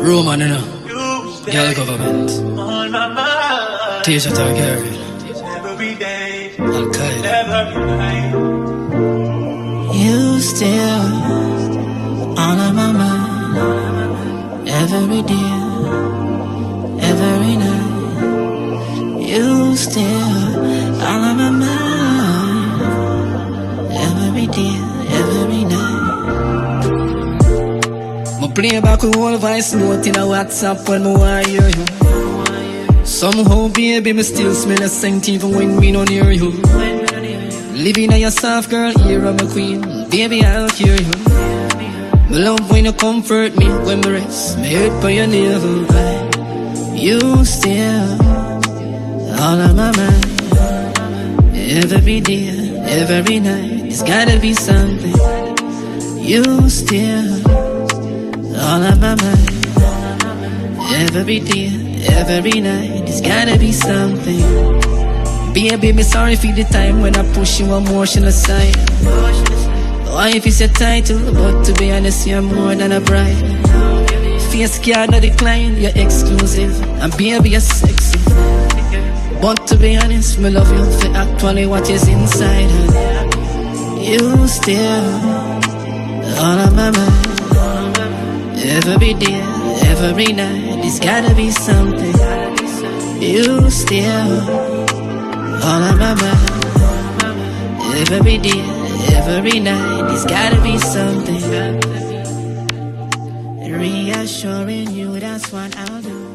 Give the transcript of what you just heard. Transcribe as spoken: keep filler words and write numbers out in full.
Roman, you know. Girl government. Teacher Targaryen. Al-Qaeda. You still all on my mind. Every day, every night. You still all on my mind. Every day, every night. My play back with all voice note in a WhatsApp when I want to hear you. Somehow, baby, me still smell the scent even when me don't hear you. Living on your soft girl, here I'm a queen. Baby, I'll cure you. Me love when you comfort me when me rest. Me hurt by your navel. You still all on my mind. Every day, every night. It's gotta be something. You still all on my mind. Every day, every night. It's gotta be something. Baby, me sorry for the time when I push you emotional side. Wife is your title, but to be honest, you're more than a bride. Face card no decline, you're exclusive, and baby, you're sexy. But to be honest, me love you for actually what is inside. You still all on my mind. Every day, every night, it's gotta be something. You still all on my mind. Every day, every night, it's gotta be something. Reassuring you, that's what I'll do.